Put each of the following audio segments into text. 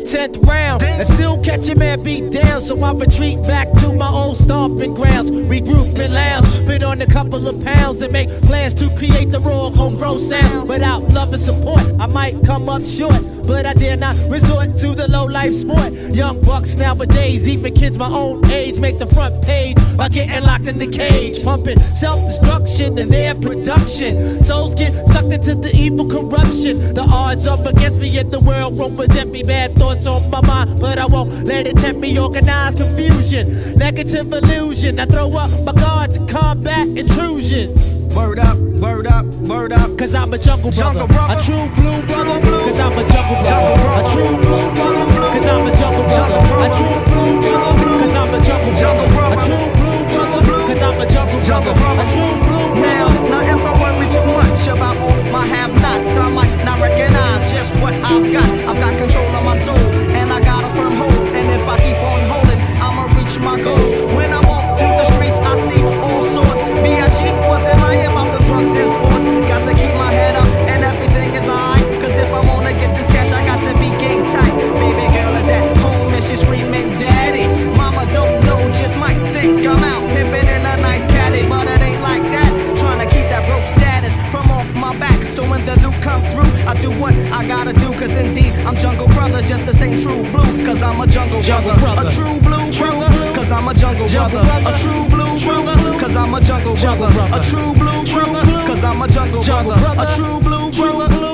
10th round and still catch a man beat down. So I retreat back to my old stomping grounds, regroup and lounge, put on a couple of pounds and make plans to create the raw homegrown sound. Without love and support, I might come up short, but I dare not resort to the low life sport. Young bucks nowadays, even kids my own age, make the front page by getting locked in the cage, pumping self-destruction in their production. Souls get sucked into the evil corruption. The odds up against me in the world won't present me bad thoughts on my mind, but I won't let it tempt me. Organized confusion, negative illusion. I throw up my guard to combat intrusion. Word up, word up, word up, cause I'm a jungle brother, a true blue brother, cause I'm a jungle brother, a true blue brother, cause I'm a jungle brother, a true blue brother, cause I'm a jungle brother, a true blue brother, cause I'm a jungle brother, a true blue brother. Now if I worry too much about all my have-nots, I might not recognize just what I've got. I've got control of my soul, and I got a firm hold, and if I keep on holding, I'ma reach my goals. When I walk through the streets, I see all sorts. B.I.G. wasn't lying about the drugs and sports. Got to keep my head up, and everything is alright, cause if I wanna get this cash, I got to be game tight. Baby girl is at home, and she's screaming, daddy. Mama don't know, just might think I'm out pimping in a nice caddy, but it ain't like that. Trying to keep that broke status from off my back, so when the loot come through, I do what I gotta do, cause indeed I'm jungle brother, just the same true blue, cause I'm a jungle brother, a true blue brother, cause I'm a jungle brother, a true blue brother, cause I'm a jungle brother, a true blue brother, cause I'm a jungle brother, a true blue brother.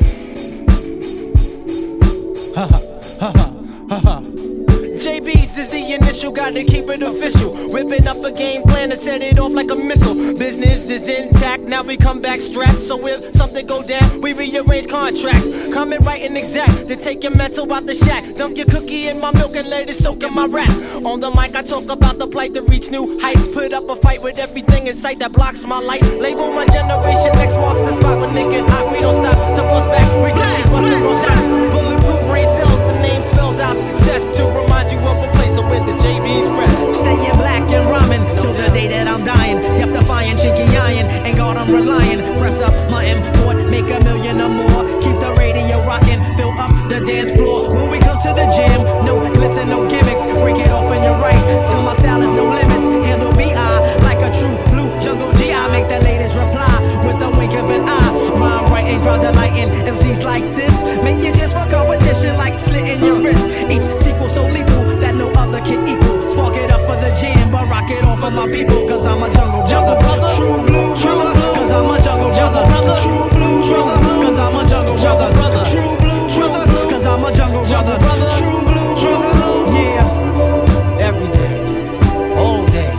Ha ha ha ha ha. JB's is the initial, gotta keep it official. Whipping up a game plan to set it off like a missile. Business is intact, now we come back strapped. So if something go down, we rearrange contracts. Coming right and exact to take your mental out the shack. Dump your cookie in my milk and let it soak in my rap. On the mic I talk about the plight to reach new heights. Put up a fight with everything in sight that blocks my light. Label my generation, next marks the spot when they get hot. We don't stop to bust back, we just keep busting those shots. Bulletproof brain cells, the name spells out success. To remind you of a place where the JB's rest. Staying black and rhyming till the day that I'm dying. Death defying, chinky iron, and God I'm relying. Press up my import, make a million or more. Keep the radio rocking, fill up the dance floor. When we come to the jam, no glitz and no gimmicks. Break it off and you're right, till my style is no limits. Handle B.I. like a true blue jungle G.I. Make the latest reply with a wink of an eye. Rhyme writing, crowd delighting. MCs like this make you just for competition, like slitting your wrist. Each sequel so lethal that no other can equal. Spark it up for the jam, but rock it off for my people. Cause I'm a jungle brother, true blue brother. Cause I'm a jungle brother, true blue brother. Cause I'm a jungle brother, true blue brother. Cause I'm a jungle brother, true blue brother. Yeah, every day, all day,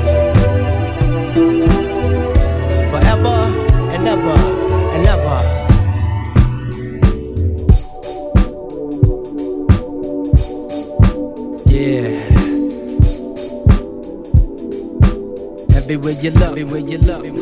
forever and ever and ever. Yeah. Everywhere you look, everywhere you look.